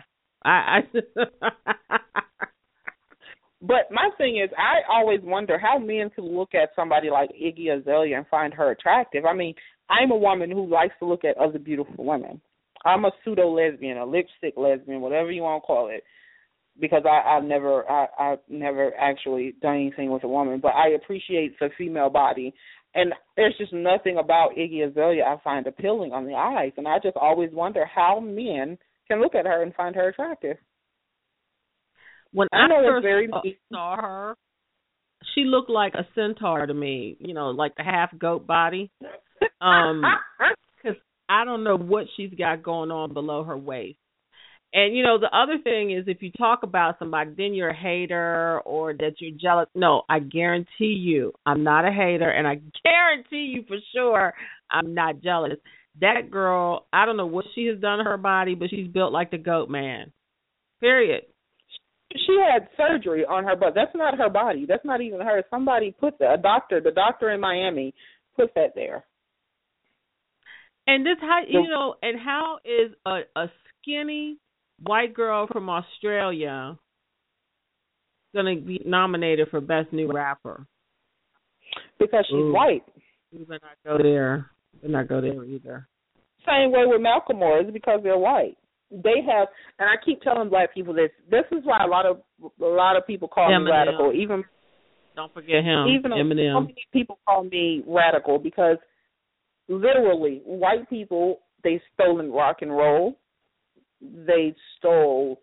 But my thing is, I always wonder how men can look at somebody like Iggy Azalea and find her attractive. I mean, I'm a woman who likes to look at other beautiful women. I'm a pseudo-lesbian, a lipstick lesbian, whatever you want to call it, because I've never actually done anything with a woman. But I appreciate the female body. And there's just nothing about Iggy Azalea I find appealing on the eyes. And I just always wonder how men can look at her and find her attractive. When I first saw her, she looked like a centaur to me, like the half goat body. Because I don't know what she's got going on below her waist. And, the other thing is if you talk about somebody, then you're a hater or that you're jealous. No, I guarantee you I'm not a hater, and I guarantee you for sure I'm not jealous. That girl, I don't know what she has done to her body, but she's built like the goat man. Period. She had surgery on her butt. That's not her body. That's not even her. Somebody put that. The doctor in Miami put that there. And this, how is a skinny white girl from Australia going to be nominated for Best New Rapper? Because she's white. We better not go there. Better not go there either. Same way with Malcolm Moore. It's because they're white. They have, and I keep telling black people this. This is why a lot of people call me radical. Even don't forget him. Even Eminem. So many people call me radical because literally white people, they stolen rock and roll. They stole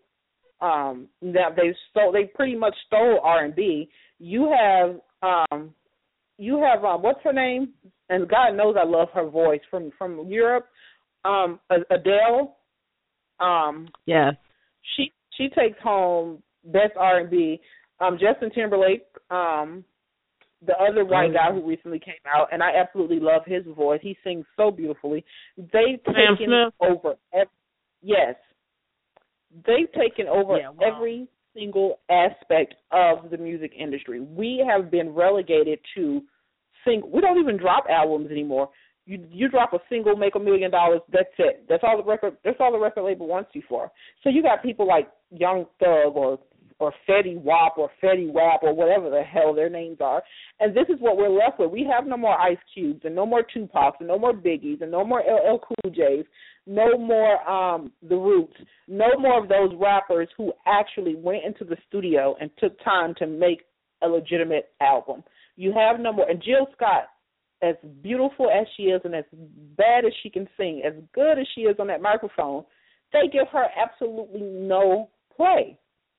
they pretty much stole R&B. You have what's her name? And God knows I love her voice from Europe. Adele. Yes. She takes home Best R&B. Justin Timberlake, the other white guy who recently came out, and I absolutely love his voice. He sings so beautifully. They've taken over. Yes, they've taken over every single aspect of the music industry. We have been relegated to we don't even drop albums anymore. You drop a single, make $1 million. That's it. That's all the record label wants you for. So you got people like Young Thug or Fetty Wap or Fetty Wap or whatever the hell their names are, and this is what we're left with. We have no more Ice Cubes and no more Tupacs and no more Biggies and no more LL Cool J's, no more The Roots, no more of those rappers who actually went into the studio and took time to make a legitimate album. You have no more. And Jill Scott, as beautiful as she is and as bad as she can sing, as good as she is on that microphone, they give her absolutely no play.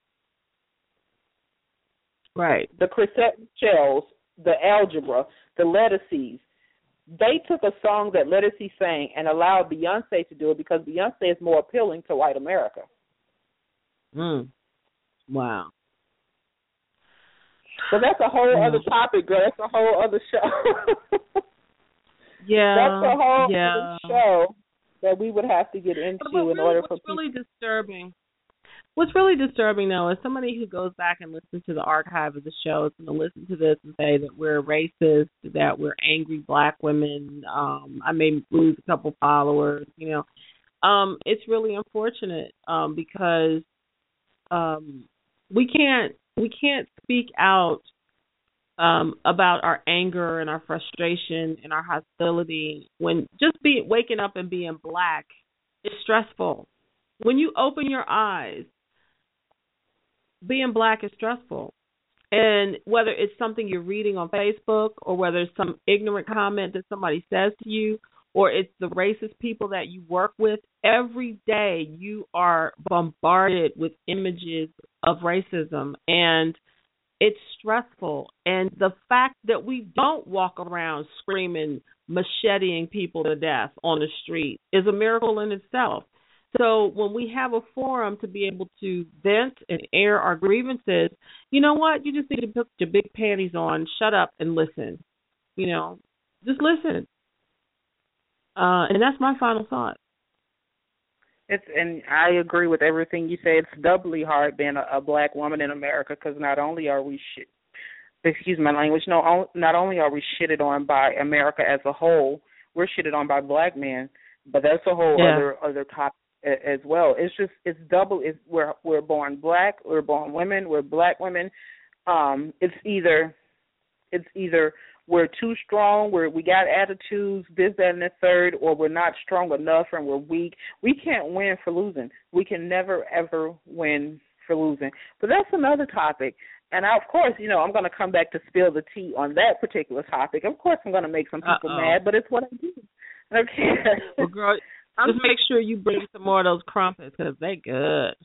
Right. The Chrisette Michelle's, the Algebra, the Lettuces, they took a song that Lettuce sang and allowed Beyonce to do it because Beyonce is more appealing to white America. Wow. So that's a whole other topic, girl. That's a whole other show. Yeah. That's a whole other show that we would have to get into in order for people. What's really disturbing, though, is somebody who goes back and listens to the archive of the show is going to listen to this and say that we're racist, that we're angry black women. I may lose a couple followers, it's really unfortunate because we can't speak out about our anger and our frustration and our hostility when just waking up and being black is stressful. When you open your eyes, being black is stressful. And whether it's something you're reading on Facebook or whether it's some ignorant comment that somebody says to you or it's the racist people that you work with, every day you are bombarded with images of racism, and it's stressful. And the fact that we don't walk around screaming, macheteing people to death on the street is a miracle in itself. So when we have a forum to be able to vent and air our grievances, you know what? You just need to put your big panties on, shut up, and listen. Just listen. And that's my final thought. And I agree with everything you say. It's doubly hard being a black woman in America because not only are we excuse my language, no, not only are we shitted on by America as a whole, we're shitted on by black men, but that's a whole other topic as well. It's double. We're born black, we're born women, we're black women. It's either we're too strong, we got attitudes, this, that, and the third, or we're not strong enough and we're weak. We can't win for losing. We can never, ever win for losing. But that's another topic. And of course, I'm going to come back to spill the tea on that particular topic. Of course, I'm going to make some people mad, but it's what I do. Okay. Well, girl, just make sure you bring some more of those crumpets because they good.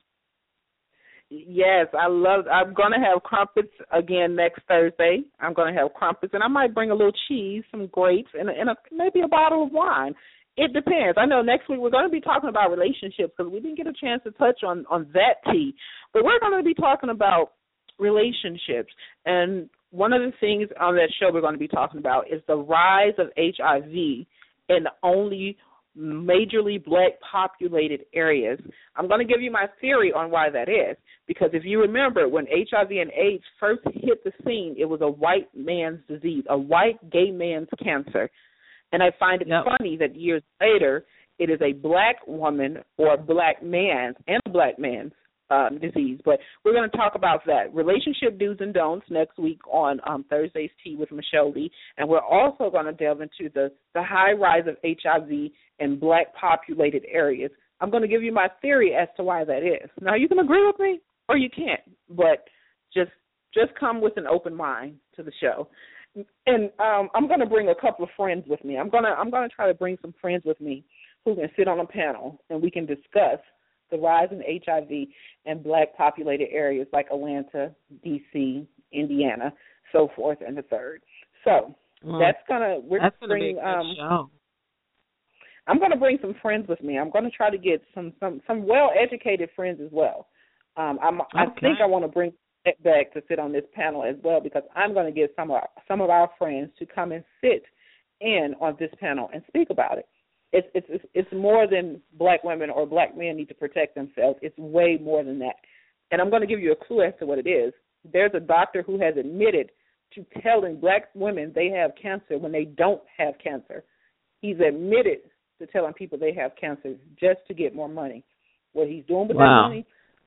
Yes, I'm going to have crumpets again next Thursday. I'm going to have crumpets, and I might bring a little cheese, some grapes, and maybe a bottle of wine. It depends. I know next week we're going to be talking about relationships because we didn't get a chance to touch on that tea. But we're going to be talking about relationships. And one of the things on that show we're going to be talking about is the rise of HIV in only majorly black populated areas. I'm going to give you my theory on why that is, because if you remember when HIV and AIDS first hit the scene, it was a white man's disease, a white gay man's cancer. And I find it funny that years later it is a black woman or a black man's and a black man's disease. But we're going to talk about that. Relationship do's and don'ts next week on Thursday's Tea with Michelle Lee. And we're also going to delve into the high rise of HIV in black populated areas. I'm going to give you my theory as to why that is. Now, you can agree with me or you can't, but just come with an open mind to the show. And I'm going to bring a couple of friends with me. I'm going to try to bring some friends with me who can sit on a panel and we can discuss the rise in HIV in black populated areas like Atlanta, D.C., Indiana, so forth and the third. So we're going to bring show. I'm going to bring some friends with me. I'm going to try to get some well-educated friends as well. I think I want to bring it back to sit on this panel as well because I'm going to get some of our friends to come and sit in on this panel and speak about it. It's more than black women or black men need to protect themselves. It's way more than that. And I'm going to give you a clue as to what it is. There's a doctor who has admitted to telling black women they have cancer when they don't have cancer. He's admitted to telling people they have cancer just to get more money. What he's doing with that money,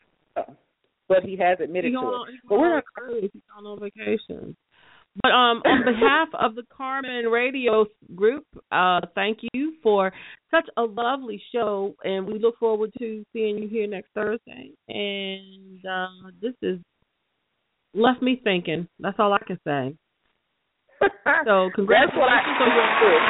but he has admitted to it. But we're on vacation. But on behalf of the Carmen Radio Group, thank you for such a lovely show, and we look forward to seeing you here next Thursday. And this has left me thinking. That's all I can say. So congratulations on your book.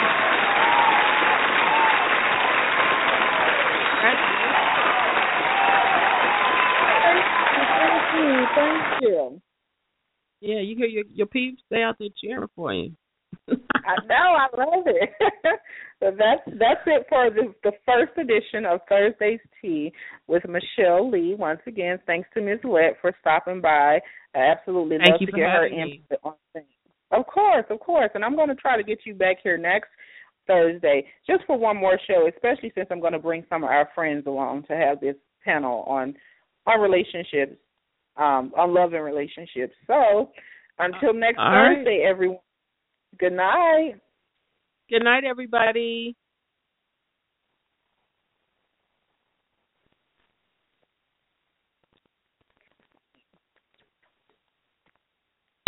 Thank you. Yeah, you hear your peeps, they out there cheering for you. I know, I love it. So that's it for the first edition of Thursday's Tea with Michelle Lee. Once again, thanks to Ms. Lett for stopping by. I absolutely love to get her input on things. Of course. And I'm going to try to get you back here next Thursday just for one more show, especially since I'm going to bring some of our friends along to have this panel on relationships. On love and relationships. So, until next Thursday, everyone, good night. Good night, everybody.